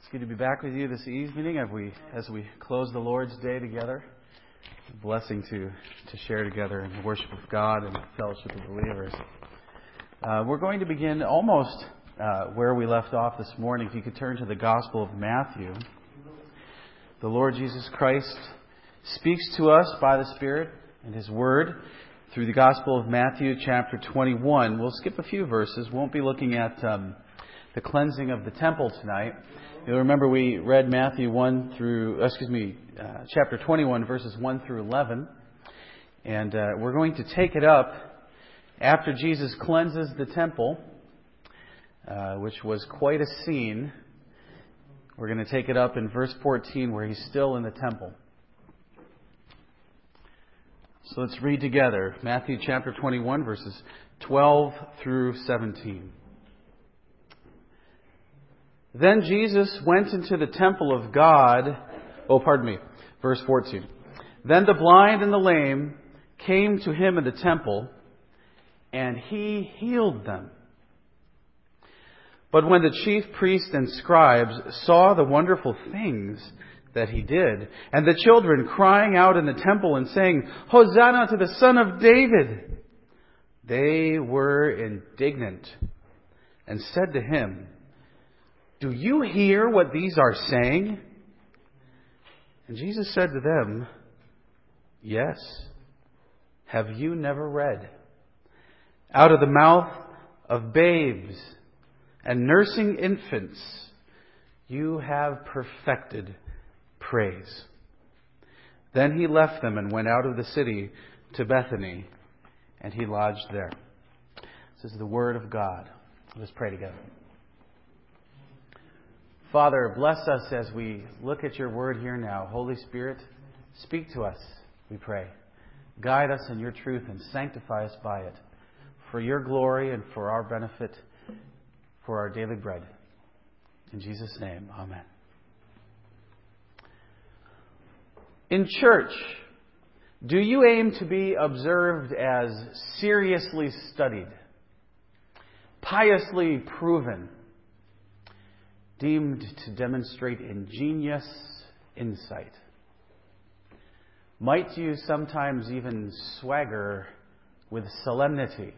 It's good to be back with you this evening as we close the Lord's Day together. It's a blessing to share together in the worship of God and fellowship of believers. We're going to begin almost where we left off this morning. If you could turn to the Gospel of Matthew. The Lord Jesus Christ speaks to us by the Spirit and His Word through the Gospel of Matthew chapter 21. We'll skip a few verses. Won't be looking at the cleansing of the temple tonight. You'll remember we read chapter 21, verses 1 through 11. And we're going to take it up after Jesus cleanses the temple, which was quite a scene. We're going to take it up in verse 14 where He's still in the temple. So let's read together Matthew chapter 21, verses 12 through 17. Then Jesus went into the temple of God. Verse 14. Then the blind and the lame came to Him in the temple, and He healed them. But when the chief priests and scribes saw the wonderful things that He did, and the children crying out in the temple and saying, "Hosanna to the Son of David," they were indignant and said to Him, "Do you hear what these are saying?" And Jesus said to them, "Yes. Have you never read? Out of the mouth of babes and nursing infants, you have perfected praise." Then He left them and went out of the city to Bethany, and He lodged there. This is the Word of God. Let us pray together. Father, bless us as we look at Your Word here now. Holy Spirit, speak to us, we pray. Guide us in Your truth and sanctify us by it, for Your glory and for our benefit, for our daily bread. In Jesus' name, amen. In church, do you aim to be observed as seriously studied, piously proven, deemed to demonstrate ingenious insight? Might you sometimes even swagger with solemnity?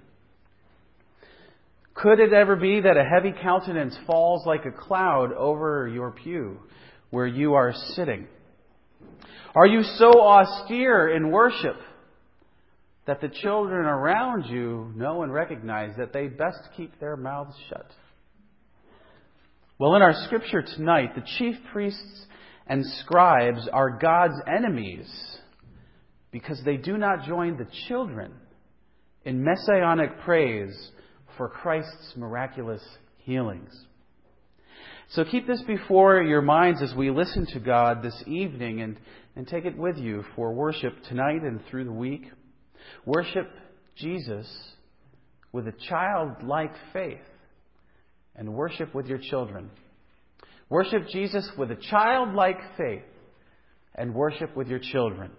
Could it ever be that a heavy countenance falls like a cloud over your pew where you are sitting? Are you so austere in worship that the children around you know and recognize that they best keep their mouths shut? Well, in our scripture tonight, the chief priests and scribes are God's enemies because they do not join the children in messianic praise for Christ's miraculous healings. So keep this before your minds as we listen to God this evening and take it with you for worship tonight and through the week. Worship Jesus with a childlike faith. And worship with your children. Worship Jesus with a childlike faith. And worship with your children.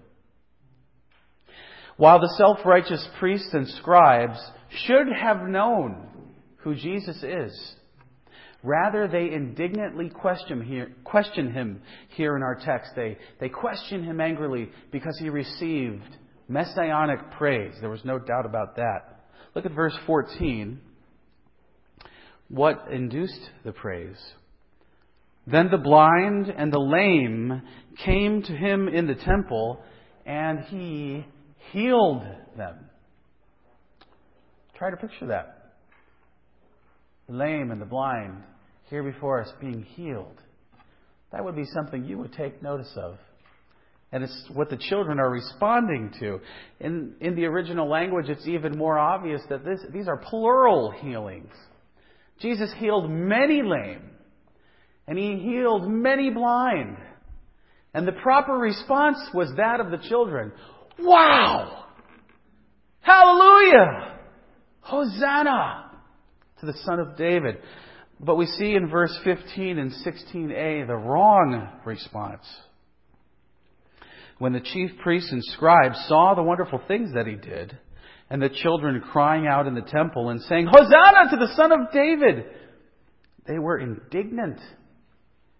While the self-righteous priests and scribes should have known who Jesus is, rather they indignantly question Him here in our text. They question Him angrily because He received messianic praise. There was no doubt about that. Look at verse 14. What induced the praise? Then the blind and the lame came to Him in the temple, and He healed them. Try to picture that. The lame and the blind here before us being healed. That would be something you would take notice of. And it's what the children are responding to. In the original language, it's even more obvious that these are plural healings. Jesus healed many lame, and He healed many blind. And the proper response was that of the children. Wow! Hallelujah! Hosanna to the Son of David. But we see in verse 15 and 16a the wrong response. When the chief priests and scribes saw the wonderful things that He did, and the children crying out in the temple and saying, "Hosanna to the Son of David," they were indignant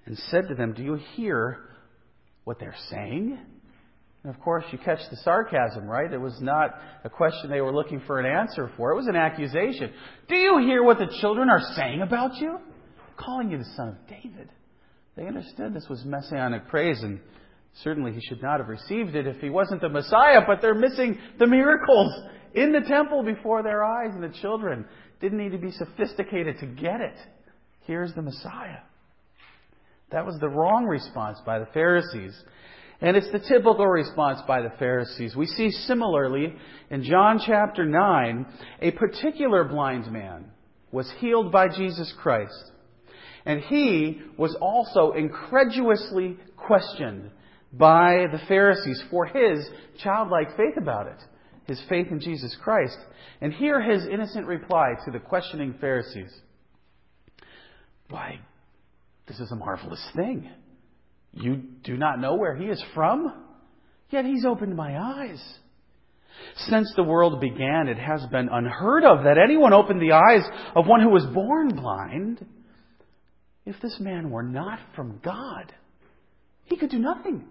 and said to them, "Do you hear what they're saying?" And of course, you catch the sarcasm, right? It was not a question they were looking for an answer for. It was an accusation. "Do you hear what the children are saying about you? Calling you the son of David." They understood this was messianic praise, and certainly he should not have received it if he wasn't the Messiah, but they're missing the miracles in the temple before their eyes, and the children didn't need to be sophisticated to get it. Here's the Messiah. That was the wrong response by the Pharisees. And it's the typical response by the Pharisees. We see similarly in John chapter 9, a particular blind man was healed by Jesus Christ. And he was also incredulously questioned by the Pharisees for his childlike faith about it, his faith in Jesus Christ. And hear his innocent reply to the questioning Pharisees. "Why, this is a marvelous thing. You do not know where he is from? Yet he's opened my eyes. Since the world began, it has been unheard of that anyone opened the eyes of one who was born blind. If this man were not from God, he could do nothing."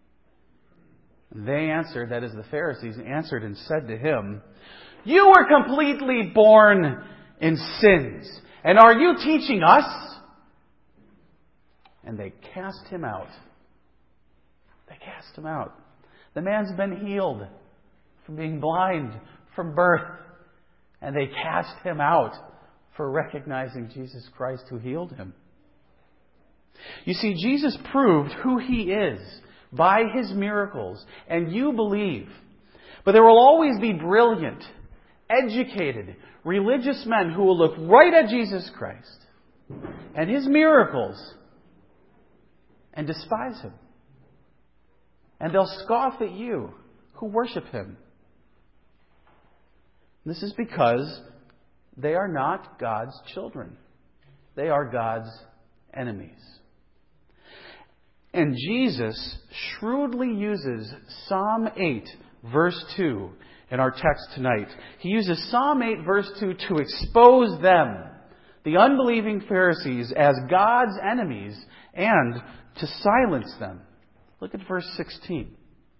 They answered, that is, the Pharisees answered and said to him, "You were completely born in sins, and are you teaching us?" And they cast him out. They cast him out. The man's been healed from being blind from birth. And they cast him out for recognizing Jesus Christ who healed him. You see, Jesus proved who he is by his miracles. And you believe. But there will always be brilliant, educated, religious men who will look right at Jesus Christ and his miracles and despise him. And they'll scoff at you who worship him. This is because they are not God's children. They are God's enemies. And Jesus shrewdly uses Psalm 8, verse 2 in our text tonight. He uses Psalm 8, verse 2 to expose them, the unbelieving Pharisees, as God's enemies and to silence them. Look at verse 16.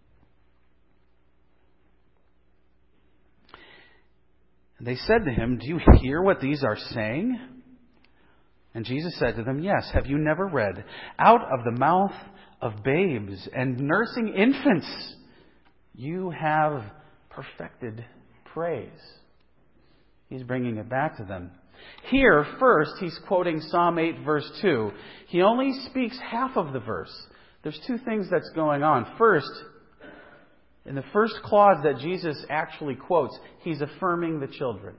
And they said to him, "Do you hear what these are saying?" And Jesus said to them, "Yes, have you never read, out of the mouth of babes and nursing infants, you have perfected praise." He's bringing it back to them. Here, first, he's quoting Psalm 8, verse 2. He only speaks half of the verse. There's two things that's going on. First, in the first clause that Jesus actually quotes, he's affirming the children.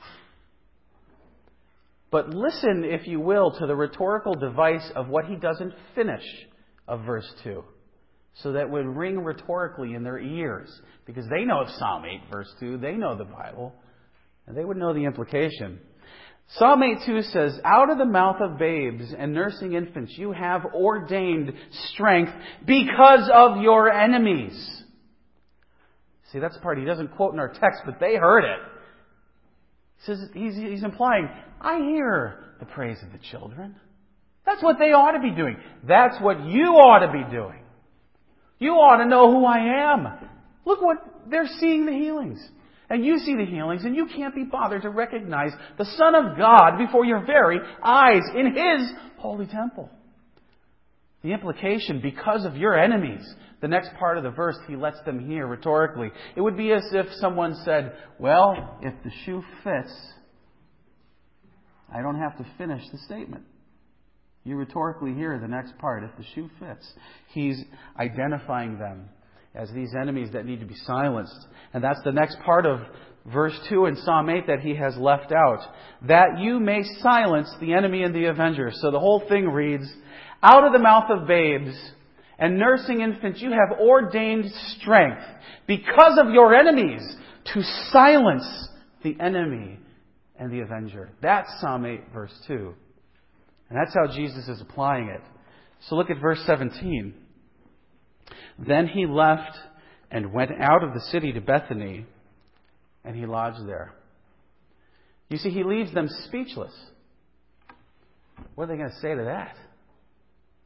But listen, if you will, to the rhetorical device of what he doesn't finish of verse 2. So that would ring rhetorically in their ears. Because they know Psalm 8, verse 2. They know the Bible. And they would know the implication. Psalm 8:2 says, "Out of the mouth of babes and nursing infants you have ordained strength because of your enemies." See, that's the part he doesn't quote in our text, but they heard it. He says, he's implying, I hear the praise of the children. That's what they ought to be doing. That's what you ought to be doing. You ought to know who I am. Look what they're seeing, the healings. And you see the healings, and you can't be bothered to recognize the Son of God before your very eyes in His holy temple. The implication, because of your enemies, the next part of the verse He lets them hear rhetorically. It would be as if someone said, well, if the shoe fits, I don't have to finish the statement. You rhetorically hear the next part, if the shoe fits. He's identifying them as these enemies that need to be silenced. And that's the next part of verse 2 in Psalm 8 that he has left out. That you may silence the enemy and the avenger. So the whole thing reads, out of the mouth of babes and nursing infants you have ordained strength because of your enemies to silence the enemy and the avenger. That's Psalm 8 verse 2. And that's how Jesus is applying it. So look at verse 17. Then he left and went out of the city to Bethany, and he lodged there. You see, he leaves them speechless. What are they going to say to that?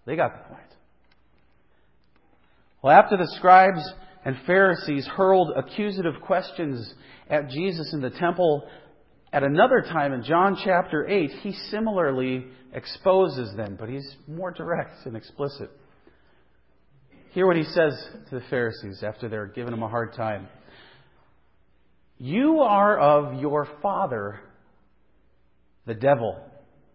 They got the point. Well, after the scribes and Pharisees hurled accusative questions at Jesus in the temple, at another time in John chapter 8, he similarly exposes them, but he's more direct and explicit. Hear what he says to the Pharisees after they're giving him a hard time. You are of your father, the devil.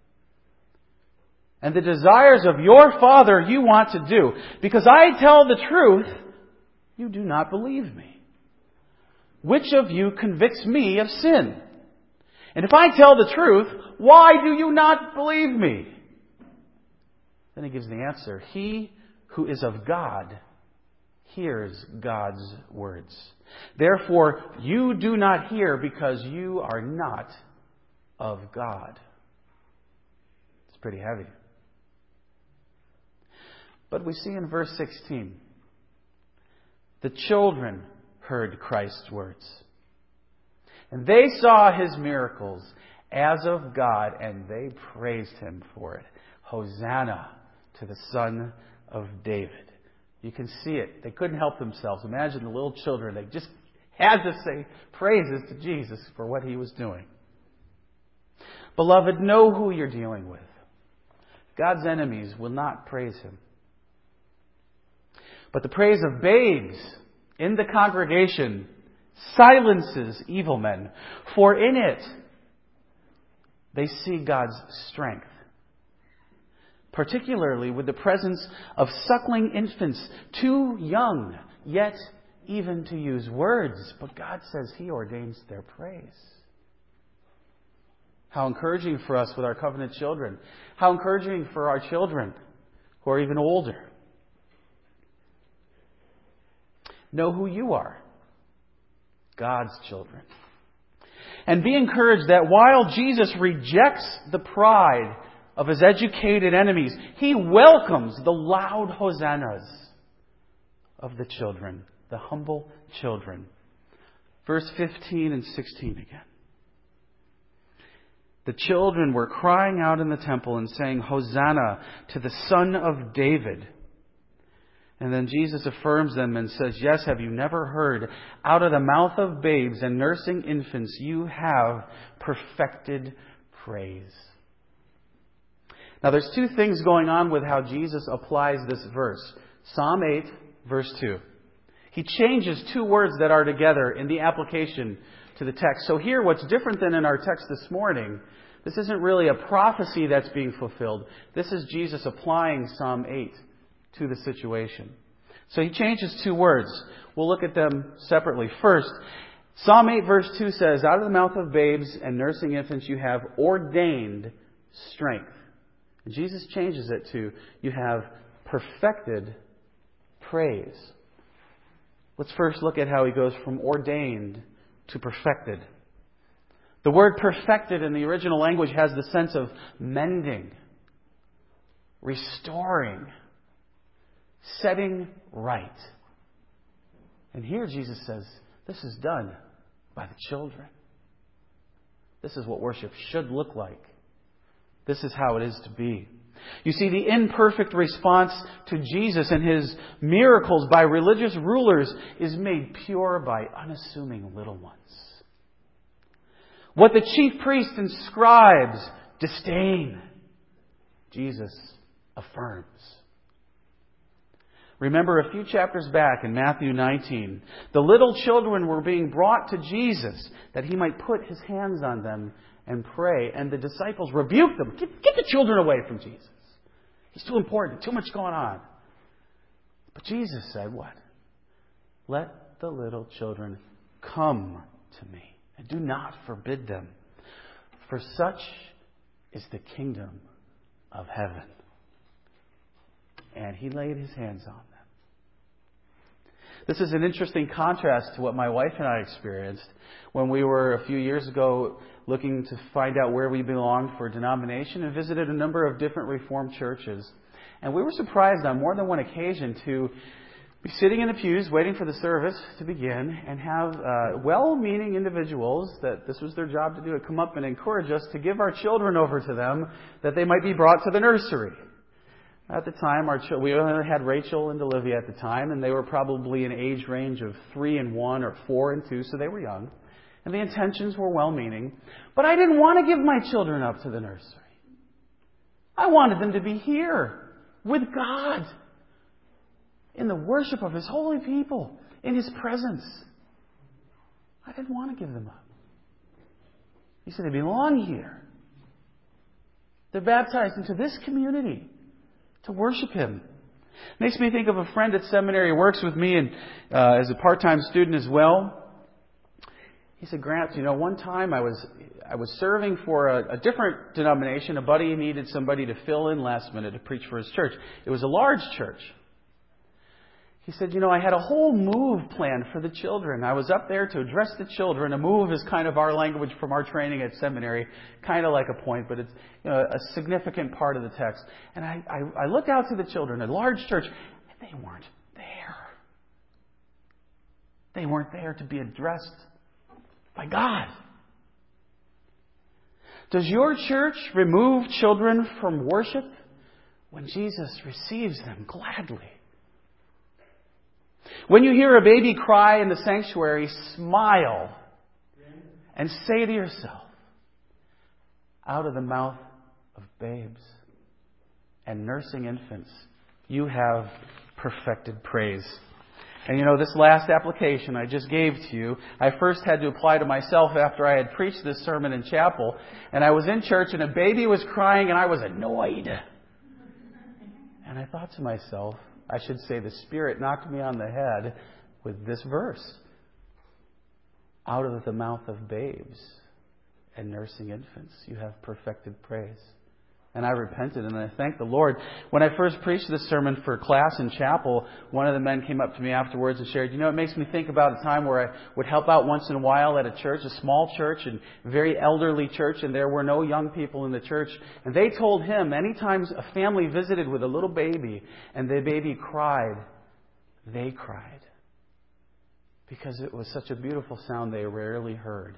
And the desires of your father you want to do. Because I tell the truth, you do not believe me. Which of you convicts me of sin? And if I tell the truth, why do you not believe me? Then he gives the answer. He who is of God hears God's words. Therefore, you do not hear because you are not of God. It's pretty heavy. But we see in verse 16, the children heard Christ's words. And they saw His miracles as of God, and they praised Him for it. Hosanna to the Son of David. You can see it. They couldn't help themselves. Imagine the little children. They just had to say praises to Jesus for what He was doing. Beloved, know who you're dealing with. God's enemies will not praise Him. But the praise of babes in the congregation silences evil men, for in it they see God's strength. Particularly with the presence of suckling infants, too young yet even to use words. But God says He ordains their praise. How encouraging for us with our covenant children. How encouraging for our children who are even older. Know who you are. God's children. And be encouraged that while Jesus rejects the pride of His educated enemies, He welcomes the loud hosannas of the children, the humble children. Verse 15 and 16 again. The children were crying out in the temple and saying, Hosanna to the Son of David. And then Jesus affirms them and says, yes, have you never heard? Out of the mouth of babes and nursing infants you have perfected praise. Now there's two things going on with how Jesus applies this verse. Psalm 8, verse 2. He changes two words that are together in the application to the text. So here, what's different than in our text this morning, this isn't really a prophecy that's being fulfilled. This is Jesus applying Psalm 8 to the situation. So He changes two words. We'll look at them separately. First, Psalm 8 verse 2 says, out of the mouth of babes and nursing infants you have ordained strength. And Jesus changes it to, you have perfected praise. Let's first look at how He goes from ordained to perfected. The word perfected in the original language has the sense of mending, restoring, setting right. And here Jesus says, this is done by the children. This is what worship should look like. This is how it is to be. You see, the imperfect response to Jesus and His miracles by religious rulers is made pure by unassuming little ones. What the chief priests and scribes disdain, Jesus affirms. Remember a few chapters back in Matthew 19, the little children were being brought to Jesus that He might put His hands on them and pray. And the disciples rebuked them. Get the children away from Jesus. He's too important. Too much going on. But Jesus said what? Let the little children come to me. And do not forbid them. For such is the kingdom of heaven. And He laid His hands on them. This is an interesting contrast to what my wife and I experienced when we were a few years ago looking to find out where we belonged for denomination and visited a number of different Reformed churches. And we were surprised on more than one occasion to be sitting in the pews waiting for the service to begin and have well-meaning individuals that this was their job to do, come up and encourage us to give our children over to them that they might be brought to the nursery. At the time, we only had Rachel and Olivia at the time, and they were probably an age range of 3 and 1 or 4 and 2, so they were young. And the intentions were well-meaning. But I didn't want to give my children up to the nursery. I wanted them to be here with God, in the worship of His holy people, in His presence. I didn't want to give them up. He said they belong here. They're baptized into this community to worship Him. Makes me think of a friend at seminary who works with me and as a part-time student as well. He said, Grant, one time I was serving for a different denomination. A buddy needed somebody to fill in last minute to preach for his church. It was a large church. He said, I had a whole move planned for the children. I was up there to address the children. A move is kind of our language from our training at seminary, kind of like a point, but it's a significant part of the text. And I looked out to the children, a large church, and they weren't there. They weren't there to be addressed by God. Does your church remove children from worship when Jesus receives them gladly? When you hear a baby cry in the sanctuary, smile and say to yourself, out of the mouth of babes and nursing infants, you have perfected praise. And this last application I just gave to you, I first had to apply to myself after I had preached this sermon in chapel. And I was in church and a baby was crying and I was annoyed. And I thought to myself, I should say the Spirit knocked me on the head with this verse. Out of the mouth of babes and nursing infants, you have perfected praise. And I repented and I thanked the Lord. When I first preached this sermon for class in chapel, one of the men came up to me afterwards and shared, it makes me think about a time where I would help out once in a while at a church, a small church, and very elderly church, and there were no young people in the church. And they told him, anytime a family visited with a little baby and the baby cried, they cried. Because it was such a beautiful sound they rarely heard.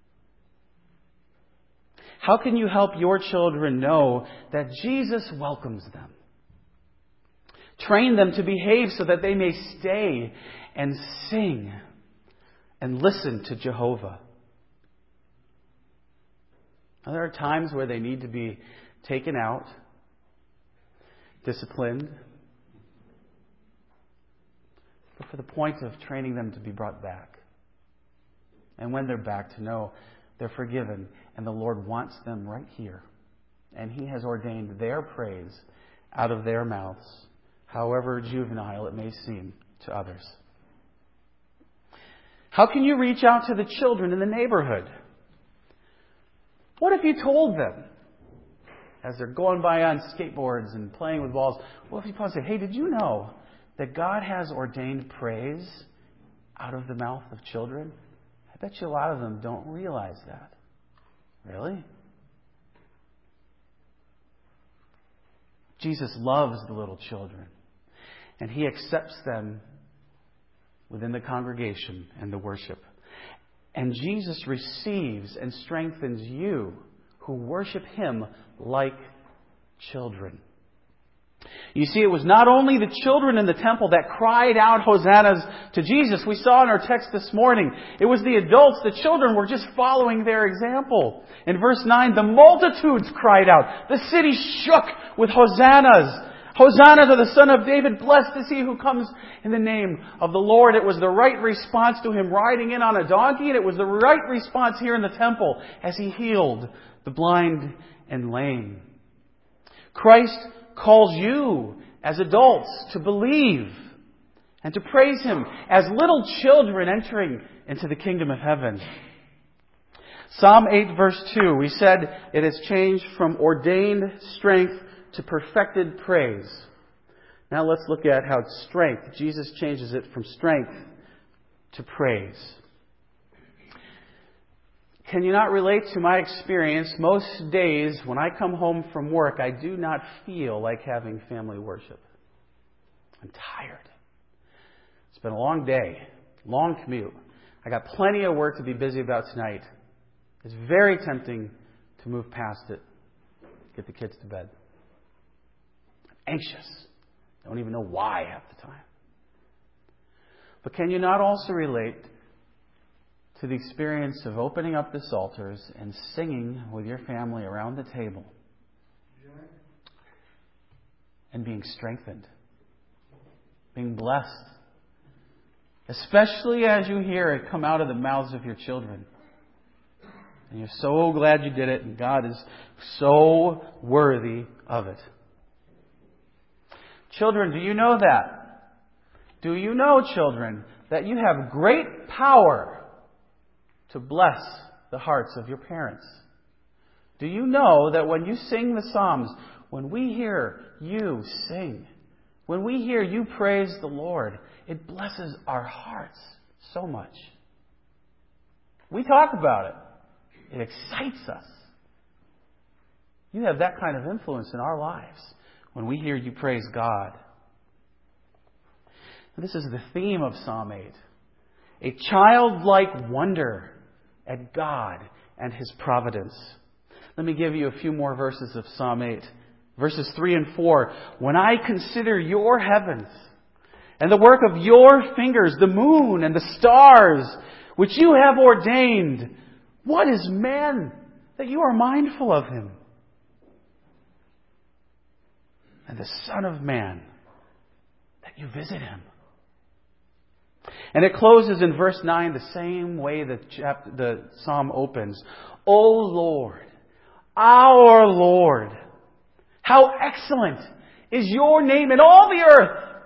How can you help your children know that Jesus welcomes them? Train them to behave so that they may stay and sing and listen to Jehovah. Now, there are times where they need to be taken out, disciplined, but for the point of training them to be brought back. And when they're back, to know they're forgiven, and the Lord wants them right here. And He has ordained their praise out of their mouths, however juvenile it may seem to others. How can you reach out to the children in the neighborhood? What if you told them, as they're going by on skateboards and playing with balls, what if you say, hey, did you know that God has ordained praise out of the mouth of children? I bet you a lot of them don't realize that. Really? Jesus loves the little children, and He accepts them within the congregation and the worship. And Jesus receives and strengthens you who worship Him like children. You see, it was not only the children in the temple that cried out hosannas to Jesus. We saw in our text this morning. It was the adults. The children were just following their example. In verse 9, the multitudes cried out. The city shook with hosannas. Hosanna to the Son of David. Blessed is He who comes in the name of the Lord. It was the right response to Him riding in on a donkey, and it was the right response here in the temple as He healed the blind and lame. Christ calls you as adults to believe and to praise Him as little children entering into the kingdom of heaven. Psalm 8 verse 2, we said it has changed from ordained strength to perfected praise. Now let's look at how strength, Jesus changes it from strength to praise. Can you not relate to my experience? Most days when I come home from work, I do not feel like having family worship. I'm tired. It's been a long day, long commute. I got plenty of work to be busy about tonight. It's very tempting to move past it, get the kids to bed. anxious. Don't even know why half the time. But can you not also relate to the experience of opening up the psalters and singing with your family around the table and being strengthened, being blessed, especially as you hear it come out of the mouths of your children? And you're so glad you did it, and God is so worthy of it. Children, do you know that? Do you know, children, that you have great power to bless the hearts of your parents? Do you know that when you sing the Psalms, when we hear you sing, when we hear you praise the Lord, it blesses our hearts so much. We talk about it. It excites us. You have that kind of influence in our lives when we hear you praise God. And this is the theme of Psalm 8. A childlike wonder at God and His providence. Let me give you a few more verses of Psalm 8. Verses 3 and 4. When I consider your heavens and the work of your fingers, the moon and the stars, which you have ordained, what is man that you are mindful of him? And the Son of Man that you visit him. And it closes in verse 9 the same way the psalm opens. O Lord, our Lord, how excellent is your name in all the earth.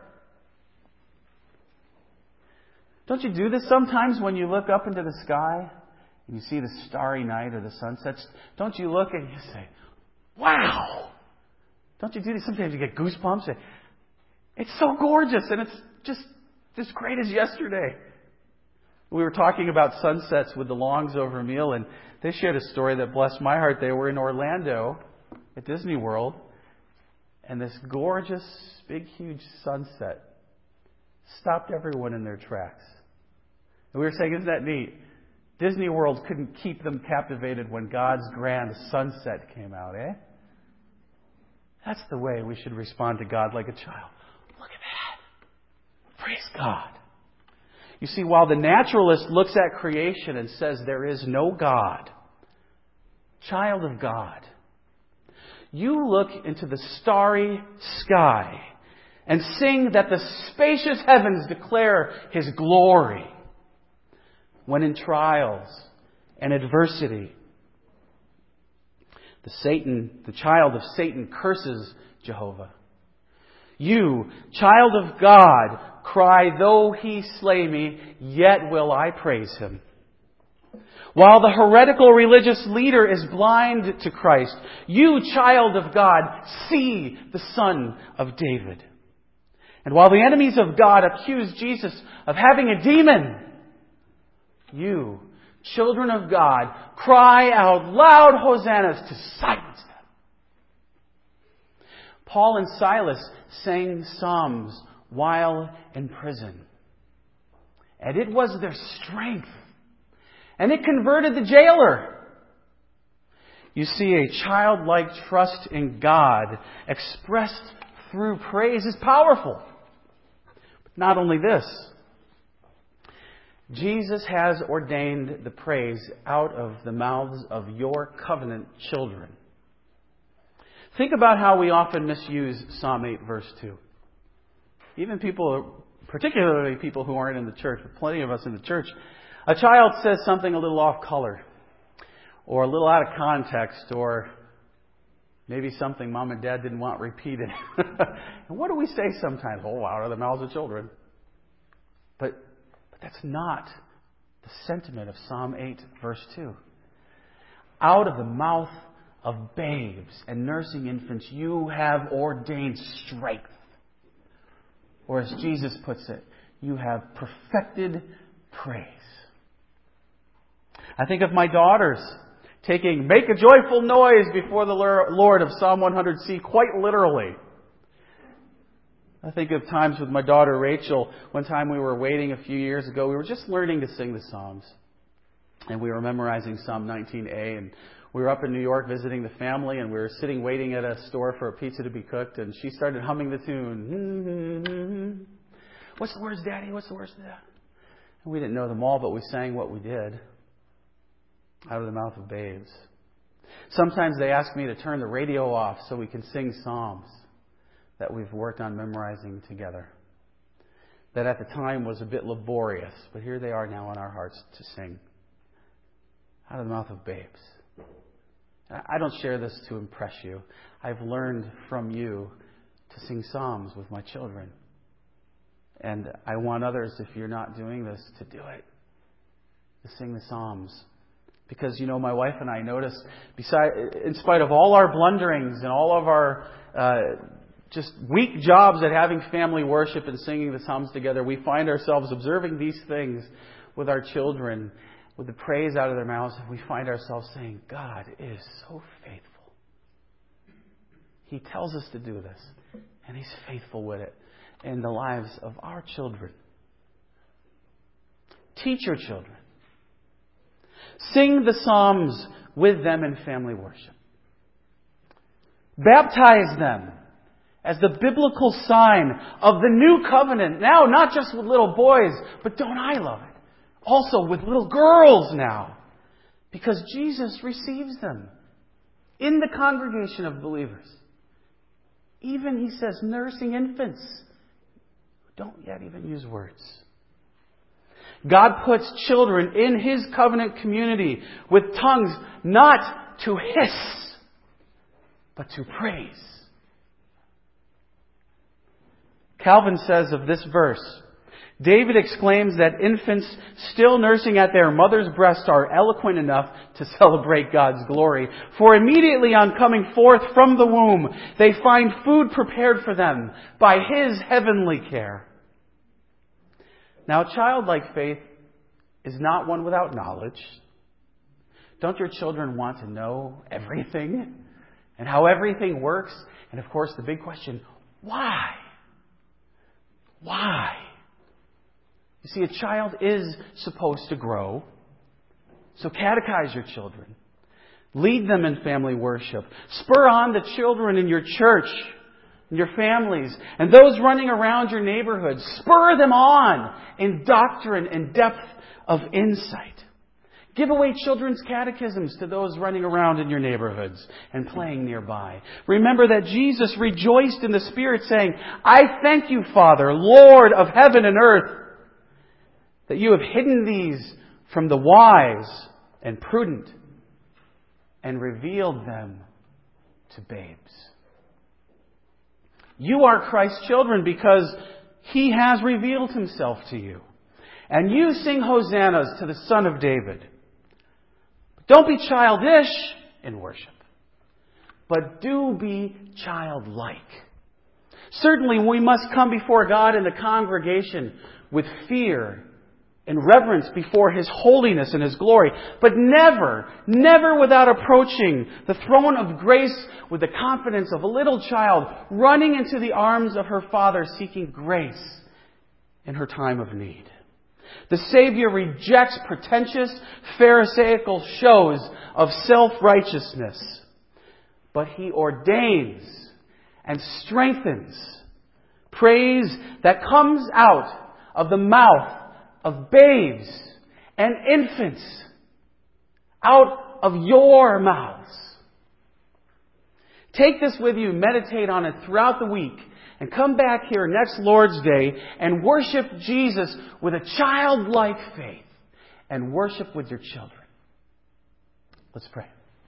Don't you do this sometimes when you look up into the sky and you see the starry night or the sunsets? Don't you look and you say, wow! Don't you do this? Sometimes you get goosebumps. It's so gorgeous, and it's just as great as yesterday. We were talking about sunsets with the Longs over a meal, and they shared a story that blessed my heart. They were in Orlando at Disney World, and this gorgeous, big, huge sunset stopped everyone in their tracks. And we were saying, isn't that neat? Disney World couldn't keep them captivated when God's grand sunset came out, eh? That's the way we should respond to God, like a child. Look at that. Praise God. You see, while the naturalist looks at creation and says there is no God, child of God, you look into the starry sky and sing that the spacious heavens declare His glory. When in trials and adversity, the child of Satan curses Jehovah. You, child of God, cry, though He slay me, yet will I praise Him. While the heretical religious leader is blind to Christ, you, child of God, see the Son of David. And while the enemies of God accuse Jesus of having a demon, you, children of God, cry out loud hosannas to silence them. Paul and Silas sang psalms while in prison. And it was their strength. And it converted the jailer. You see, a childlike trust in God expressed through praise is powerful. But not only this. Jesus has ordained the praise out of the mouths of your covenant children. Think about how we often misuse Psalm 8, verse 2. Even people, particularly people who aren't in the church, but plenty of us in the church, a child says something a little off color, or a little out of context, or maybe something mom and dad didn't want repeated. And what do we say sometimes? Oh, out of the mouths of children. But that's not the sentiment of Psalm 8, verse 2. Out of the mouth of babes and nursing infants, you have ordained strength. Or as Jesus puts it, you have perfected praise. I think of my daughters taking "Make a Joyful Noise Before the Lord" of Psalm 100C quite literally. I think of times with my daughter Rachel. One time we were waiting a few years ago. We were just learning to sing the Psalms. And we were memorizing Psalm 19a. And We were up in New York visiting the family, and we were sitting waiting at a store for a pizza to be cooked, and she started humming the tune. What's the words, Daddy? What's the words to that? And we didn't know them all, but we sang what we did out of the mouth of babes. Sometimes they ask me to turn the radio off so we can sing psalms that we've worked on memorizing together. That at the time was a bit laborious, but here they are now in our hearts to sing out of the mouth of babes. I don't share this to impress you. I've learned from you to sing psalms with my children. And I want others, if you're not doing this, to do it. To sing the psalms. Because, my wife and I noticed, in spite of all our blunderings and all of our just weak jobs at having family worship and singing the psalms together, we find ourselves observing these things with our children, with the praise out of their mouths, and we find ourselves saying, God is so faithful. He tells us to do this, and He's faithful with it in the lives of our children. Teach your children. Sing the psalms with them in family worship. Baptize them as the biblical sign of the new covenant. Now, not just with little boys, but don't I love it? Also with little girls now. Because Jesus receives them in the congregation of believers. Even, He says, nursing infants who don't yet even use words. God puts children in His covenant community with tongues not to hiss, but to praise. Calvin says of this verse, David exclaims that infants still nursing at their mother's breast are eloquent enough to celebrate God's glory. For immediately on coming forth from the womb, they find food prepared for them by His heavenly care. Now, childlike faith is not one without knowledge. Don't your children want to know everything and how everything works? And of course, the big question, why? Why? You see, a child is supposed to grow. So catechize your children. Lead them in family worship. Spur on the children in your church, in your families, and those running around your neighborhoods. Spur them on in doctrine and depth of insight. Give away children's catechisms to those running around in your neighborhoods and playing nearby. Remember that Jesus rejoiced in the Spirit, saying, I thank you, Father, Lord of heaven and earth, that you have hidden these from the wise and prudent and revealed them to babes. You are Christ's children because He has revealed Himself to you. And you sing hosannas to the Son of David. Don't be childish in worship, but do be childlike. Certainly we must come before God in the congregation with fear and reverence before His holiness and His glory, but never without approaching the throne of grace with the confidence of a little child running into the arms of her Father seeking grace in her time of need. The Savior rejects pretentious Pharisaical shows of self-righteousness, but He ordains and strengthens praise that comes out of the mouth of babes and infants, out of your mouths. Take this with you, meditate on it throughout the week, and come back here next Lord's Day and worship Jesus with a childlike faith and worship with your children. Let's pray.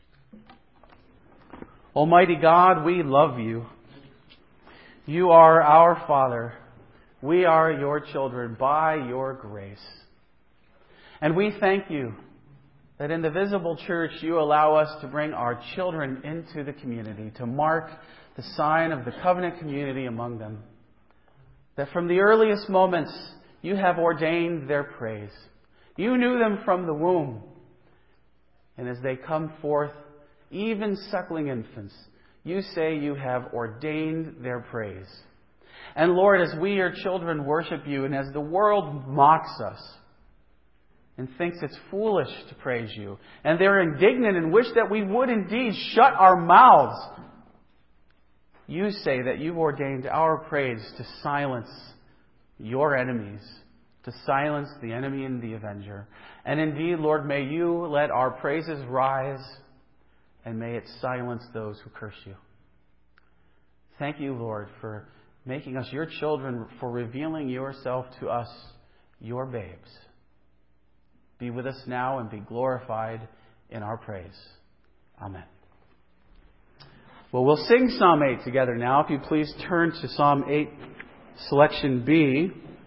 Almighty God, we love you. You are our Father. We are your children by your grace. And we thank you that in the visible church you allow us to bring our children into the community, to mark the sign of the covenant community among them. That from the earliest moments you have ordained their praise. You knew them from the womb. And as they come forth, even suckling infants, you say you have ordained their praise. And Lord, as we, your children, worship you, and as the world mocks us, and thinks it's foolish to praise you. And they're indignant and wish that we would indeed shut our mouths. You say that you've ordained our praise to silence your enemies, to silence the enemy and the avenger. And indeed, Lord, may you let our praises rise, and may it silence those who curse you. Thank you, Lord, for making us your children, for revealing yourself to us, your babes. Be with us now and be glorified in our praise. Amen. Well, we'll sing Psalm 8 together now. If you please turn to Psalm 8, selection B.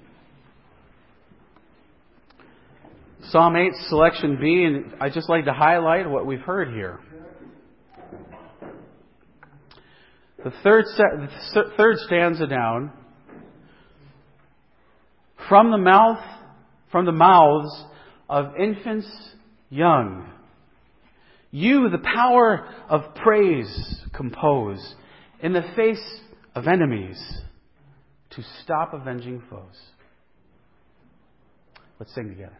Psalm 8, selection B, and I'd just like to highlight what we've heard here. The third stanza down. From the mouths of infants young, you the power of praise compose in the face of enemies to stop avenging foes. Let's sing together.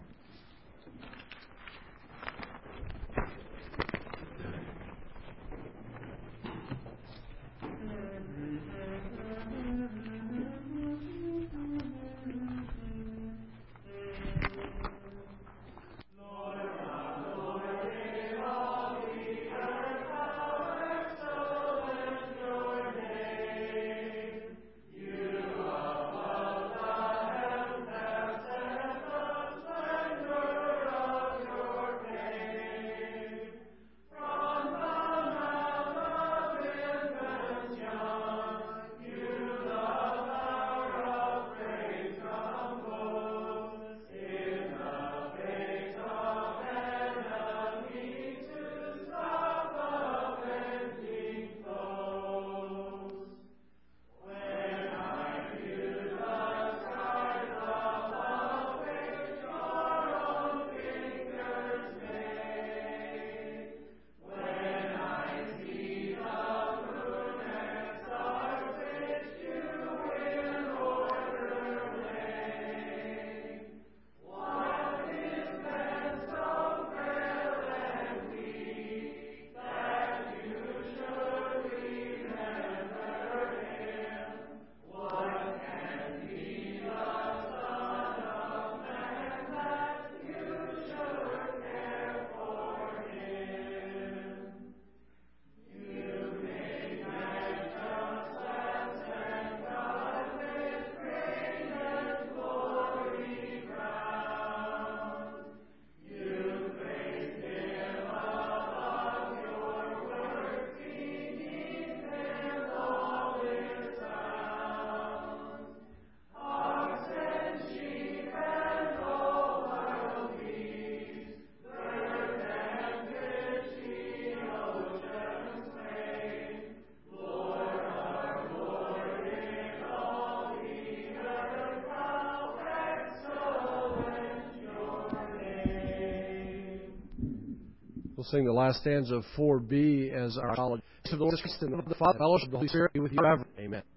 We'll sing the last stanza of 4B as our college. To the Lord, the Father, fellowship of the Holy Spirit be with you forever. Amen.